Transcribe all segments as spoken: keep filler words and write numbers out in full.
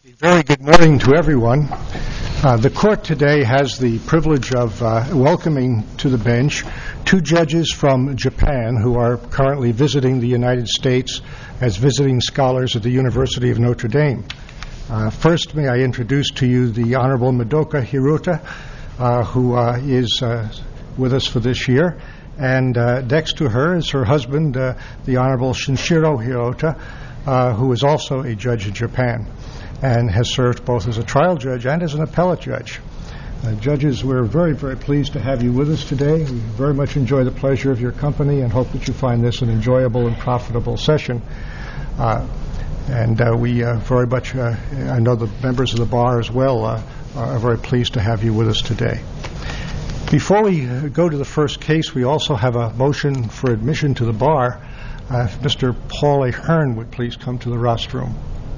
Very good morning to everyone. Uh, the court today has the privilege of uh, welcoming to the bench two judges from Japan who are currently visiting the United States as visiting scholars at the University of Notre Dame. Uh, first, may I introduce to you the Honorable Madoka Hirota, uh, who uh, is uh, with us for this year. And uh, next to her is her husband, uh, the Honorable Shinshiro Hirota, uh, who is also a judge in Japan and has served both as a trial judge and as an appellate judge. Uh, judges, we're very, very pleased to have you with us today. We very much enjoy the pleasure of your company and hope that you find this an enjoyable and profitable session. Uh, and uh, we uh, very much, uh, I know the members of the bar as well uh, are very pleased to have you with us today. Before we uh, go to the first case, we also have a motion for admission to the bar. Uh, if Mister Paul Ahern would please come to the rostrum.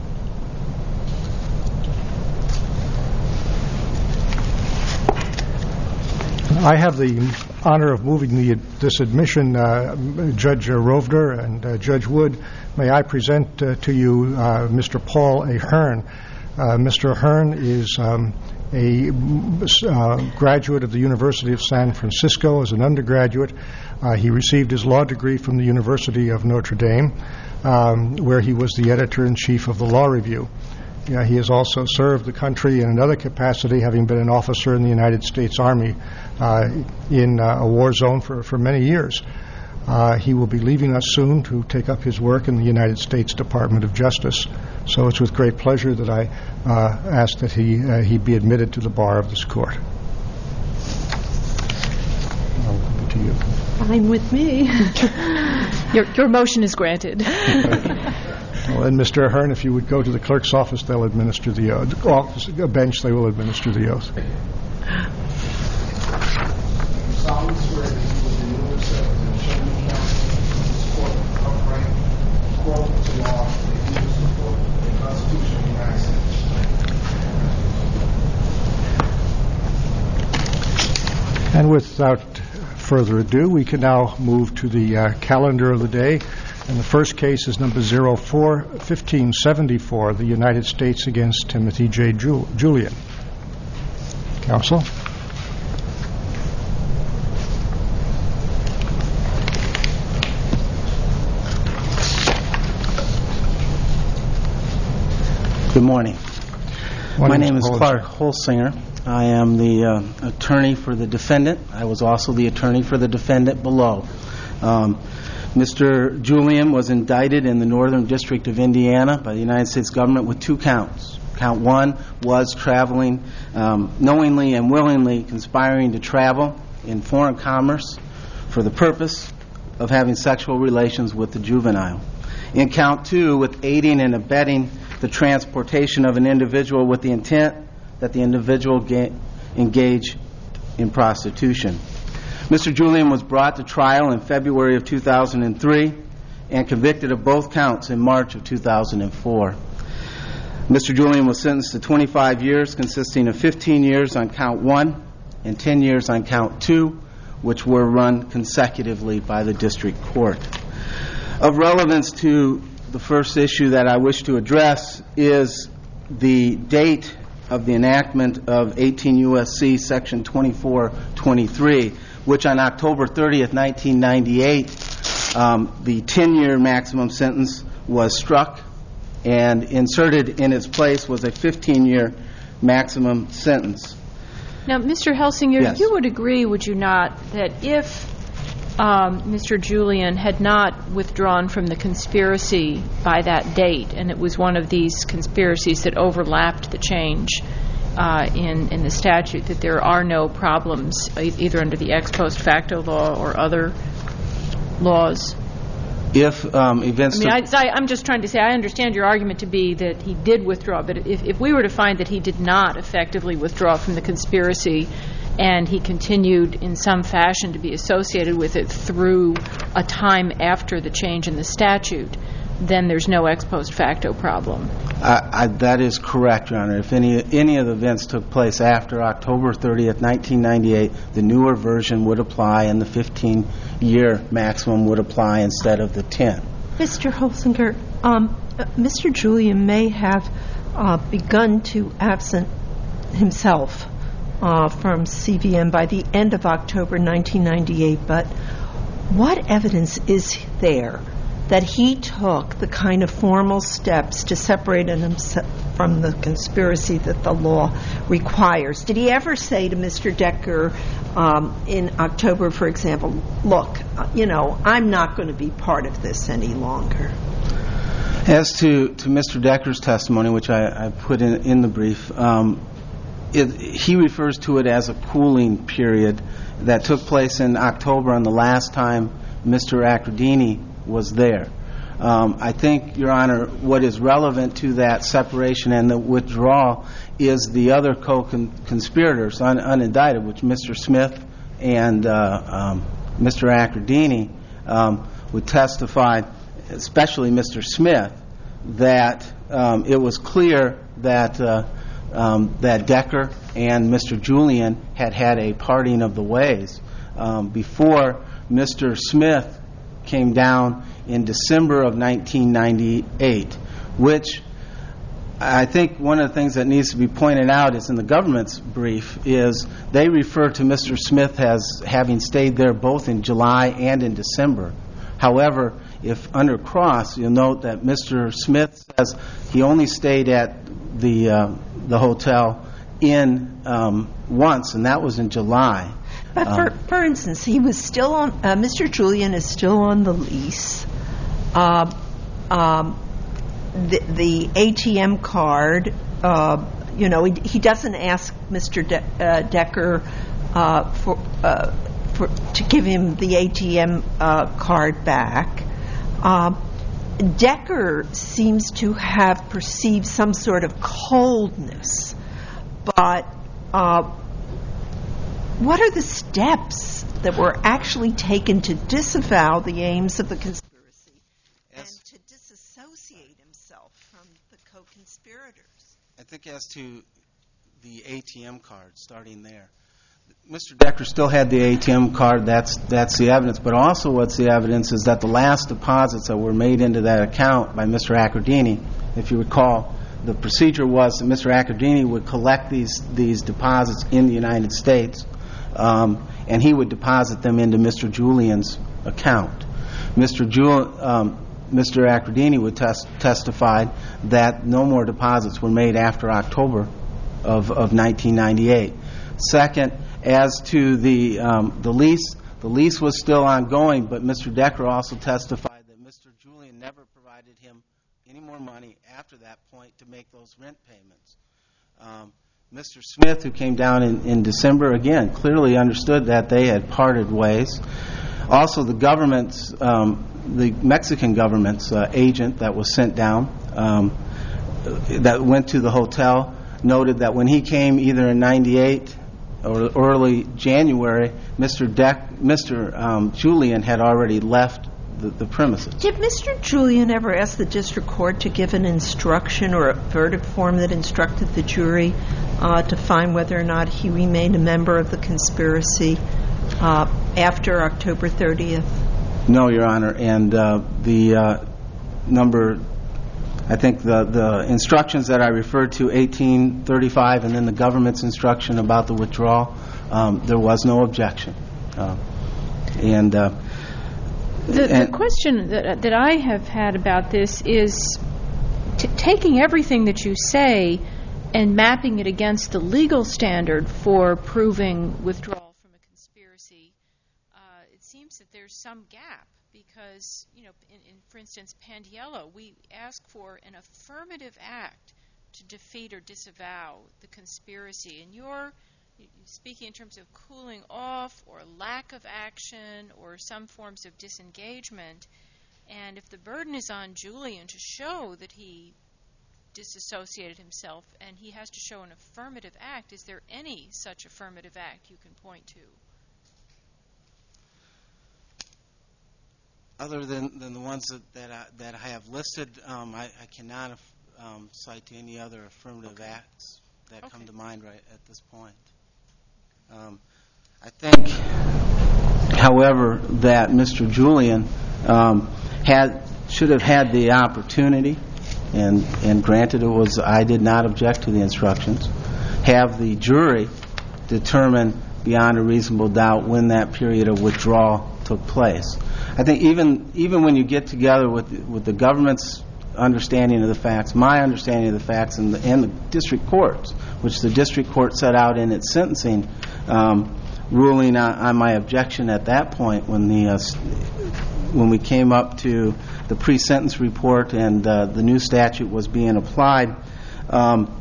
I have the honor of moving the, this admission. Uh, Judge Rovner and uh, Judge Wood, may I present uh, to you uh, Mister Paul Ahern. Uh, Mister Ahern is um, a uh, graduate of the University of San Francisco as an undergraduate. Uh, he received his law degree from the University of Notre Dame, um, where he was the editor-in-chief of the Law Review. Yeah, he has also served the country in another capacity, having been an officer in the United States Army uh, in uh, a war zone for, for many years. Uh, he will be leaving us soon to take up his work in the United States Department of Justice. So it's with great pleasure that I uh, ask that he, uh, he be admitted to the bar of this court. I'll give it to you. Fine with me. your, your motion is granted. Well, and Mister Ahern, if you would go to the clerk's office, they'll administer the oath. Office, a bench, they will administer the oath. solemnly swear that you will deliver yourself and show me this court upright, according to law, and you will support the Constitution of the United States. And without further ado, we can now move to the uh, calendar of the day. And the first case is number zero four fifteen seventy-four, the United States against Timothy J. Ju- Julian. Counsel? Good morning. My My name is Paul Clark Holsinger. I am the uh, attorney for the defendant. I was also the attorney for the defendant below. Um, Mister Julian was indicted in the Northern District of Indiana by the United States government with two counts. Count one was traveling, um, knowingly and willingly conspiring to travel in foreign commerce for the purpose of having sexual relations with the juvenile. In count two, with aiding and abetting the transportation of an individual with the intent that the individual ga- engage in prostitution. Mister Julian was brought to trial in February of two thousand three and convicted of both counts in March of two thousand four. Mister Julian was sentenced to twenty-five years, consisting of fifteen years on count one and ten years on count two, which were run consecutively by the district court. Of relevance to the first issue that I wish to address is the date of the enactment of eighteen U S C section twenty-four twenty-three, which on October thirtieth, nineteen ninety-eight, um, the ten-year maximum sentence was struck, and inserted in its place was a fifteen-year maximum sentence. Now, Mister Helsinger, Yes. you would agree, would you not, that if um, Mister Julian had not withdrawn from the conspiracy by that date, and it was one of these conspiracies that overlapped the change uh, in, in the statute, that there are no problems e- either under the ex post facto law or other laws? If um, events I mean, took- I, I, I'm just trying to say, I understand your argument to be that he did withdraw, but if, if we were to find that he did not effectively withdraw from the conspiracy and he continued in some fashion to be associated with it through a time after the change in the statute, then there's no ex post facto problem. I, I, that is correct, Your Honor. If any any of the events took place after October thirtieth, nineteen ninety-eight, the newer version would apply and the fifteen-year maximum would apply instead of the ten. Mister Holsinger, um, uh, Mister Julian may have uh, begun to absent himself uh, from C V M by the end of October nineteen ninety-eight, but what evidence is there that he took the kind of formal steps to separate himself from the conspiracy that the law requires? Did he ever say to Mister Decker um, in October, for example, look, you know, I'm not going to be part of this any longer? As to, to Mister Decker's testimony, which I, I put in, in the brief, um, it, he refers to it as a cooling period that took place in October and the last time Mister Accordini was there. Um, I think, Your Honor, what is relevant to that separation and the withdrawal is the other co-conspirators, un- unindicted, which Mister Smith and uh, um, Mister Accordini um, would testify, especially Mister Smith, that um, it was clear that uh, um, that Decker and Mister Julian had had a parting of the ways um, before Mister Smith came down in December of nineteen ninety-eight, which I think one of the things that needs to be pointed out is in the government's brief is they refer to Mister Smith as having stayed there both in July and in December. However, if under cross, you'll note that Mister Smith says he only stayed at the uh, the hotel in um, once, and that was in July. But for, um, for instance, he was still on. Uh, Mister Julian is still on the lease. Uh, um, the, the A T M card. Uh, you know, he, he doesn't ask Mister De- uh, Decker uh, for, uh, for to give him the A T M uh, card back. Uh, Decker seems to have perceived some sort of coldness, but. Uh, What are the steps that were actually taken to disavow the aims of the conspiracy and to disassociate himself from the co-conspirators? I think as to the A T M card, starting there, Mister Decker still had the A T M card. That's that's the evidence. But also what's the evidence is that the last deposits that were made into that account by Mister Accordini, if you recall, the procedure was that Mister Accordini would collect these these deposits in the United States. Um, and he would deposit them into Mister Julian's account. Mister Jul- um, Mister Accordini would tes- testify that no more deposits were made after October of, of nineteen ninety-eight. Second, as to the um, the lease, the lease was still ongoing, but Mister Decker also testified that Mister Julian never provided him any more money after that point to make those rent payments. Um, Mister Smith, who came down in, in December, again, clearly understood that they had parted ways. Also, the government's, um, the Mexican government's uh, agent that was sent down, um, that went to the hotel, noted that when he came either in ninety-eight or early January, Mister Deck, Mister Um, Julian had already left the, the premises. Did Mister Julian ever ask the district court to give an instruction or a verdict form that instructed the jury uh, to find whether or not he remained a member of the conspiracy uh, after October thirtieth? No, Your Honor. And uh, the uh, number, I think the, the instructions that I referred to, eighteen thirty-five, and then the government's instruction about the withdrawal, um, there was no objection. Uh, and... Uh, The, the question that, that I have had about this is t- taking everything that you say and mapping it against the legal standard for proving withdrawal from a conspiracy. Uh, it seems that there's some gap because, you know, in, in, for instance, Pandiello, we ask for an affirmative act to defeat or disavow the conspiracy. And you're speaking in terms of cooling off or lack of action or some forms of disengagement. And if the burden is on Julian to show that he disassociated himself and he has to show an affirmative act, is there any such affirmative act you can point to? Other than, than the ones that, that, I, that I have listed, um, I, I cannot um, cite any other affirmative okay. acts that okay. come to mind right at this point. Um, I think, however, that Mister Julian um, had should have had the opportunity and, and granted it was, I did not object to the instructions, have the jury determine beyond a reasonable doubt when that period of withdrawal took place. I think even even when you get together with with the government's understanding of the facts, my understanding of the facts, and the, and the district courts, which the district court set out in its sentencing um, ruling on, on my objection at that point when the uh, when we came up to the pre-sentence report and uh, the new statute was being applied, um,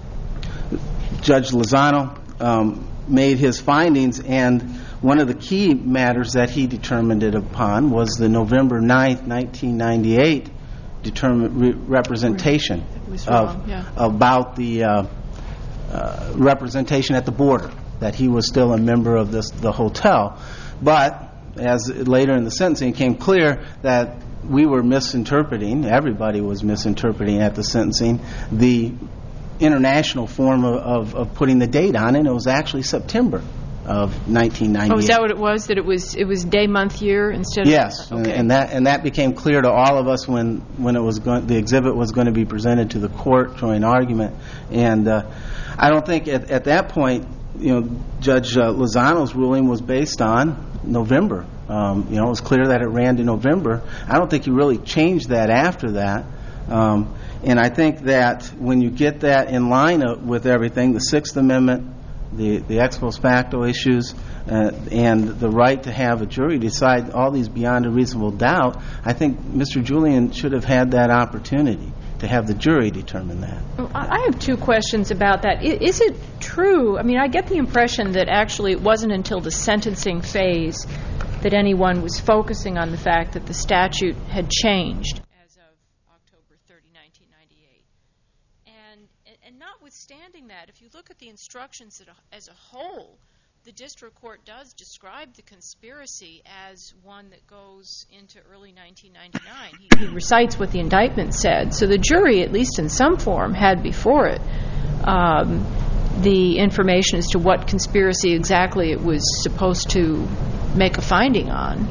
Judge Lozano um, made his findings, and one of the key matters that he determined it upon was the November ninth, nineteen ninety-eight determined re- representation was of wrong, yeah. about the uh, uh, representation at the border, that he was still a member of this the hotel. But as later in the sentencing it came clear that we were misinterpreting, everybody was misinterpreting at the sentencing, the international form of, of, of putting the date on, and it was actually September of nineteen ninety-eight. Oh, is that what it was? That it was it was day, month, year instead of yes, okay. and that and that became clear to all of us when when it was going, the exhibit was going to be presented to the court during argument, and uh, I don't think at, at that point, you know, Judge uh, Lozano's ruling was based on November. Um, you know, it was clear that it ran to November. I don't think he really changed that after that. Um, and I think that when you get that in line with everything, the Sixth Amendment, the, the ex post facto issues, uh, and the right to have a jury decide all these beyond a reasonable doubt, I think Mister Julian should have had that opportunity to have the jury determine that. Well, I have two questions about that. Is it true? I mean, I get the impression that actually it wasn't until the sentencing phase that anyone was focusing on the fact that the statute had changed as of October thirtieth, nineteen ninety-eight. And, and notwithstanding that, if you look at the instructions as a whole, the district court does describe the conspiracy as one that goes into early nineteen ninety-nine. He, he recites what the indictment said. So the jury, at least in some form, had before it um, the information as to what conspiracy exactly it was supposed to make a finding on.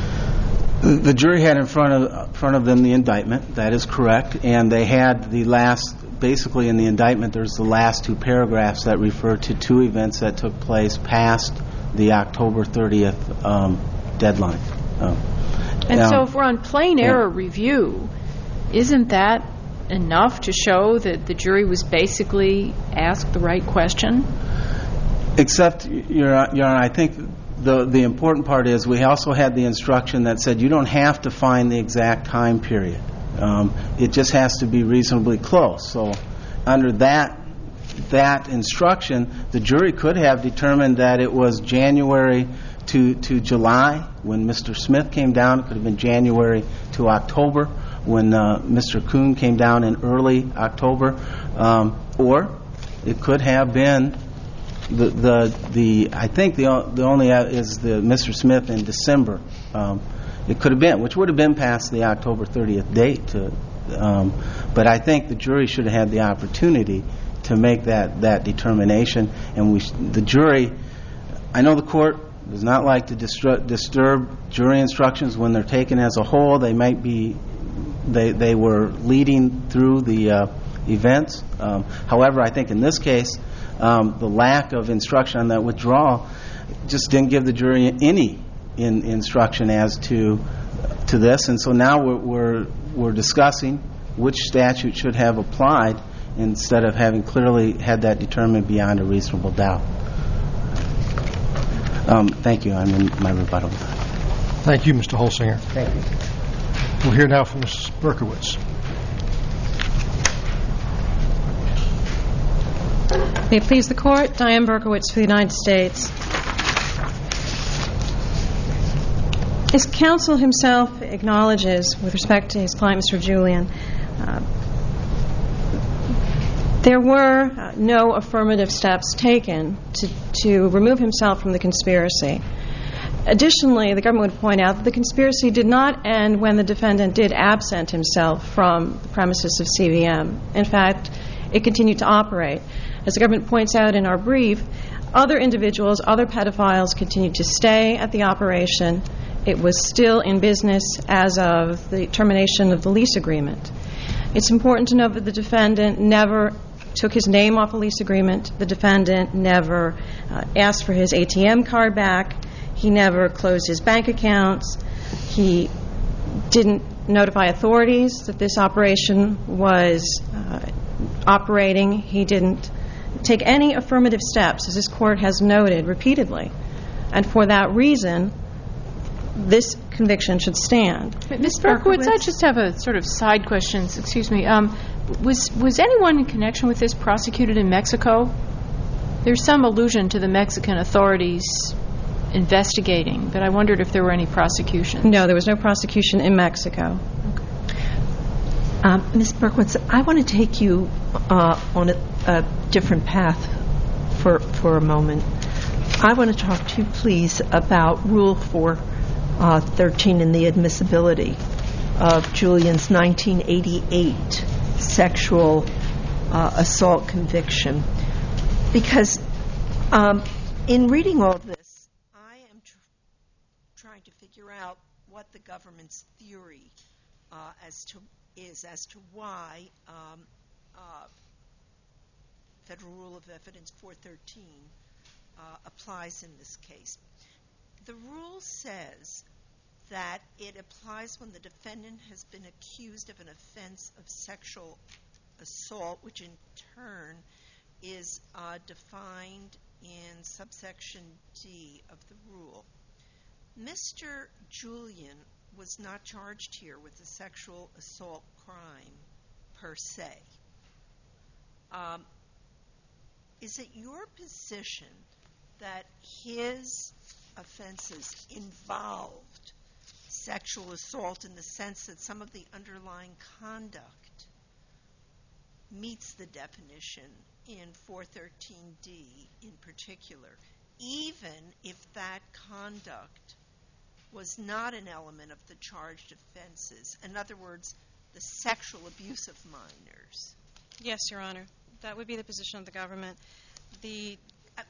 The jury had in front of front of them the indictment. That is correct, and they had the last. Basically, in the indictment, there's the last two paragraphs that refer to two events that took place past the October thirtieth um, deadline. Um, and um, so, if we're on plain yeah. error review, isn't that enough to show that the jury was basically asked the right question? Except, Your Honor, I think the the important part is we also had the instruction that said you don't have to find the exact time period. Um, it just has to be reasonably close. So under that that instruction, the jury could have determined that it was January to, to July when Mister Smith came down. It could have been January to October when uh, Mister Kuhn came down in early October. Um, or it could have been the, the, the I think the, the only is the Mister Smith in December. Um, It could have been, which would have been past the October thirtieth date. To, um, but I think the jury should have had the opportunity to make that, that determination. And we, sh- the jury, I know the court does not like to distru- disturb jury instructions when they're taken as a whole. They might be, they they were leading through the uh, events. Um, however, I think in this case, um, the lack of instruction on that withdrawal just didn't give the jury any in instruction as to to this, and so now we're, we're we're discussing which statute should have applied instead of having clearly had that determined beyond a reasonable doubt. Um, thank you. I'm in my rebuttal. Thank you, Mister Holsinger. Thank you. We'll hear now from Missus Berkowitz. May it please the Court, Diane Berkowitz for the United States. As counsel himself acknowledges with respect to his client, Mister Julian, uh, there were uh, no affirmative steps taken to, to remove himself from the conspiracy. Additionally, the government would point out that the conspiracy did not end when the defendant did absent himself from the premises of C V M. In fact, it continued to operate. As the government points out in our brief, other individuals, other pedophiles continued to stay at the operation it was still in business as of the termination of the lease agreement. It's important to note that the defendant never took his name off a lease agreement. The defendant never uh, asked for his A T M card back. He never closed his bank accounts. He didn't notify authorities that this operation was uh, operating. He didn't take any affirmative steps, as this court has noted repeatedly. And for that reason, this conviction should stand. Miz Berkowitz, I just have a sort of side question. Excuse me. Um, was was anyone in connection with this prosecuted in Mexico? There's some allusion to the Mexican authorities investigating, but I wondered if there were any prosecution. No, there was no prosecution in Mexico. Okay. Um, Miz Berkowitz, I want to take you uh, on a, a different path for for a moment. I want to talk to you, please, about Rule four thirteen and the admissibility of Julian's nineteen eighty-eight sexual uh, assault conviction. Because um, in reading all of this, I am tr- trying to figure out what the government's theory uh, as to is as to why um, uh, Federal Rule of Evidence four thirteen uh, applies in this case. The rule says that it applies when the defendant has been accused of an offense of sexual assault, which in turn is uh, defined in subsection D of the rule. Mister Julian was not charged here with a sexual assault crime per se. Um, is it your position that his offenses involved sexual assault in the sense that some of the underlying conduct meets the definition in four thirteen D in particular, even if that conduct was not an element of the charged offenses? In other words, the sexual abuse of minors. Yes, Your Honor. That would be the position of the government. The I,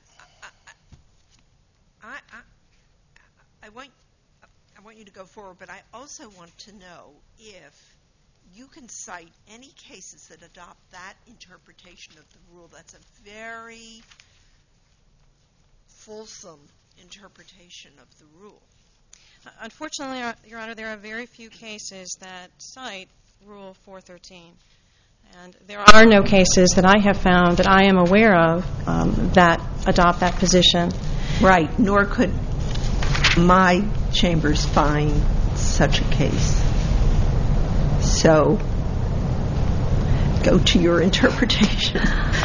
I, I, I want I want you to go forward, but I also want to know if you can cite any cases that adopt that interpretation of the rule. That's a very fulsome interpretation of the rule. Unfortunately, Your Honor, there are very few cases that cite Rule four thirteen. And there are no cases that I have found that I am aware of um, that adopt that position. Right, nor could my chambers find such a case. So, go to your interpretation.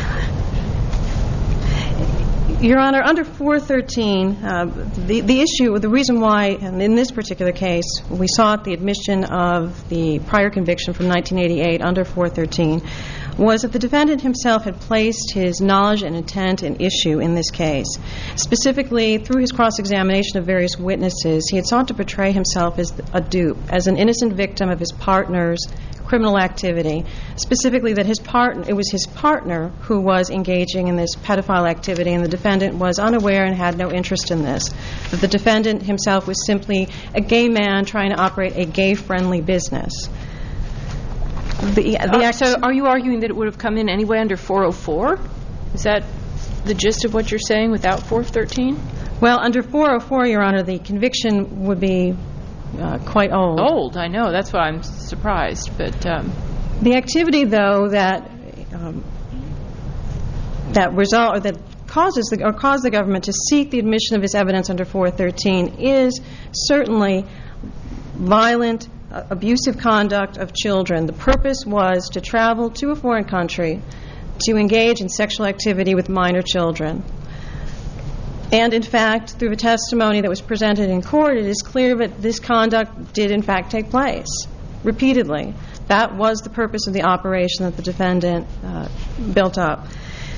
Your Honor, under four thirteen, uh, the, the issue, the reason why, and in this particular case, we sought the admission of the prior conviction from nineteen eighty-eight under four thirteen, was that the defendant himself had placed his knowledge and intent in issue in this case. Specifically, through his cross-examination of various witnesses, he had sought to portray himself as a dupe, as an innocent victim of his partner's criminal activity, specifically that his partner, it was his partner who was engaging in this pedophile activity, and the defendant was unaware and had no interest in this. That the defendant himself was simply a gay man trying to operate a gay-friendly business. The, the uh, so are you arguing that it would have come in anyway under four oh four? Is that the gist of what you're saying without four thirteen? Well, under four oh four, Your Honor, the conviction would be uh, quite old. Old, I know. That's why I'm surprised. But um, the activity, though, that um, that result or that causes the, or caused the government to seek the admission of his evidence under four thirteen is certainly violent, uh, abusive conduct of children. The purpose was to travel to a foreign country to engage in sexual activity with minor children. And, in fact, through the testimony that was presented in court, it is clear that this conduct did, in fact, take place repeatedly. That was the purpose of the operation that the defendant uh, built up.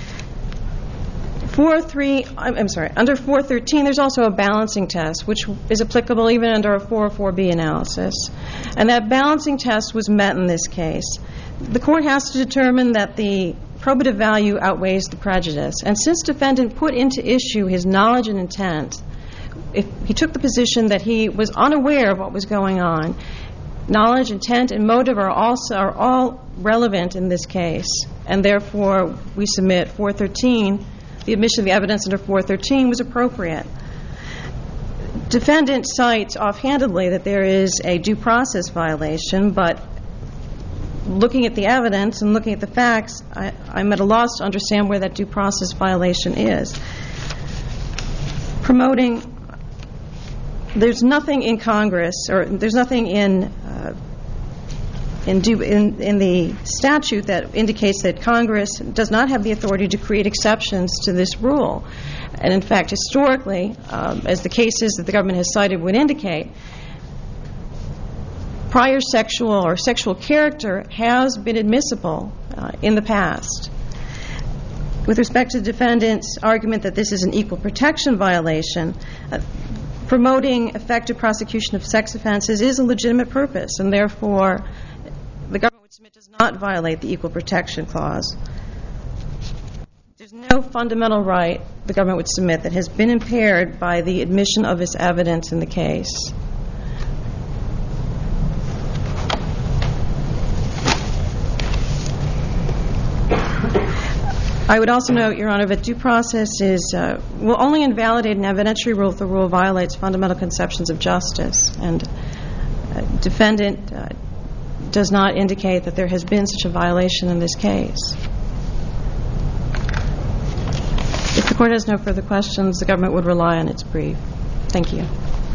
four three, I'm sorry, under four thirteen, there's also a balancing test, which is applicable even under a four oh four B analysis. And that balancing test was met in this case. The court has to determine that the probative value outweighs the prejudice. And since defendant put into issue his knowledge and intent if he took the position that he was unaware of what was going on, knowledge, intent, and motive are also are all relevant in this case, and therefore we submit four thirteen. The admission of the evidence under four thirteen was appropriate. Defendant cites offhandedly that there is a due process violation, but looking at the evidence and looking at the facts, I, I'm at a loss to understand where that due process violation is. Promoting, there's nothing in Congress, or there's nothing in uh, in, due, in in the statute that indicates that Congress does not have the authority to create exceptions to this rule. And in fact, historically, um, as the cases that the government has cited would indicate, prior sexual or sexual character has been admissible uh, in the past. With respect to the defendant's argument that this is an equal protection violation, uh, promoting effective prosecution of sex offenses is a legitimate purpose, and therefore the government would submit does not violate the Equal Protection Clause. There's no fundamental right the government would submit that has been impaired by the admission of this evidence in the case. I would also note, Your Honor, that due process is uh, will only invalidate an evidentiary rule if the rule violates fundamental conceptions of justice. And uh, defendant uh, does not indicate that there has been such a violation in this case. If the Court has no further questions, the government would rely on its brief. Thank you.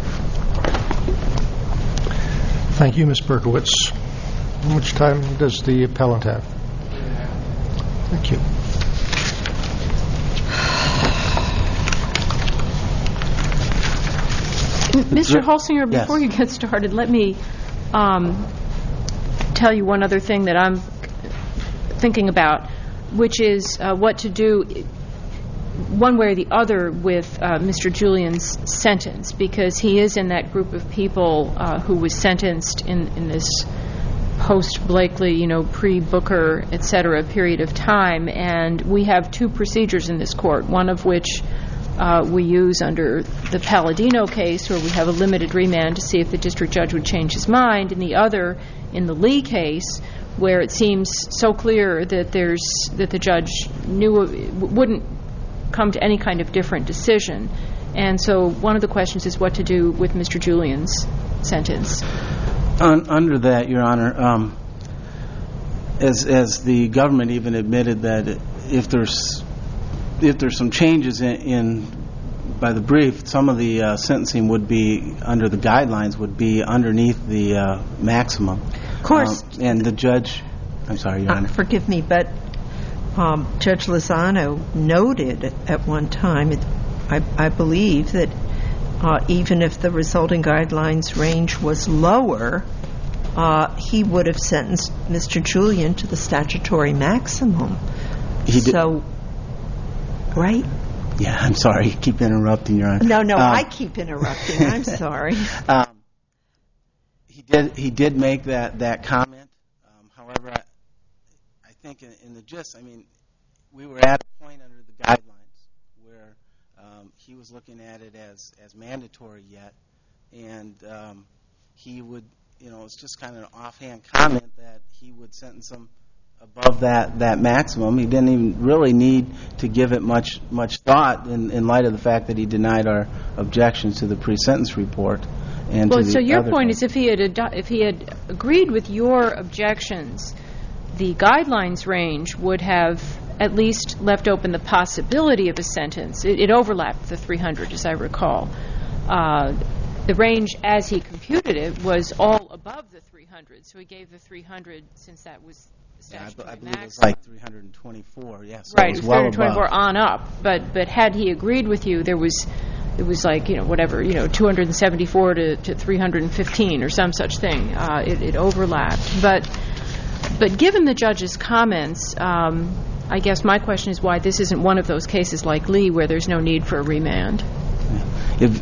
Thank you, Miz Berkowitz. How much time does the appellant have? Thank you. Mister Holsinger, Yes. before you get started, let me um, tell you one other thing that I'm thinking about, which is uh, what to do one way or the other with uh, Mister Julian's sentence, because he is in that group of people uh, who was sentenced in, in this post-Blakely, you know, pre-Booker, et cetera, period of time. And we have two procedures in this court, one of which uh, we use under the Palladino case, where we have a limited remand to see if the district judge would change his mind, and the other in the Lee case, where it seems so clear that there's that the judge knew wouldn't come to any kind of different decision. And so one of the questions is what to do with Mister Julian's sentence. Un- under that, Your Honor, um, as as the government even admitted that if there's if there's some changes in, in by the brief, some of the uh, sentencing would be under the guidelines would be underneath the uh, maximum. Of course. Um, and the judge, I'm sorry, Your Uh, Honor. forgive me, but um, Judge Lozano noted at one time, it, I, I believe, that uh, even if the resulting guidelines range was lower, uh, he would have sentenced Mister Julian to the statutory maximum. He did- so, right? Yeah, I'm sorry. Keep interrupting, Your Honor. No, no, Um, I keep interrupting. I'm sorry. Um, he did. He did make that that comment. Um, however, I, I think in, in the gist, I mean, we were at a point under the guidelines where um, he was looking at it as as mandatory yet, and um, he would, you know, it's just kind of an offhand comment that he would sentence him above that, that maximum. He didn't even really need to give it much much thought in, in light of the fact that he denied our objections to the pre-sentence report. And Well, to the so your other point things. is if he had ado- if he had agreed with your objections, the guidelines range would have at least left open the possibility of a sentence. It, it overlapped the three hundred, as I recall. Uh, the range, as he computed it, was all above the three hundred. So he gave the three hundred since that was the Yeah, I, statutory I believe it was maximum. like three hundred twenty-four. Yes, so Right, it was it was well three hundred twenty-four above. on up. But but had he agreed with you, there was it was like, you know, whatever, you know, two hundred seventy-four to, to three hundred fifteen or some such thing. Uh, it, it overlapped. But but given the judge's comments, um, I guess my question is why this isn't one of those cases like Lee where there's no need for a remand. If,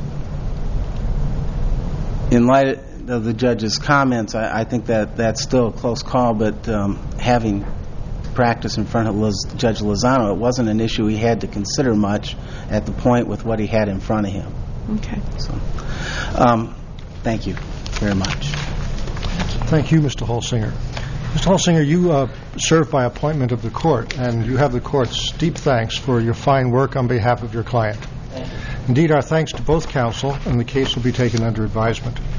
in light of the judge's comments, I, I think that that's still a close call, but um, having practice in front of Liz, Judge Lozano, it wasn't an issue he had to consider much at the point with what he had in front of him. Okay. So, um, thank you very much. Thank you, Mister Holsinger. Mister Holsinger, you uh, serve by appointment of the court, and you have the court's deep thanks for your fine work on behalf of your client. Indeed, our thanks to both counsel, and the case will be taken under advisement.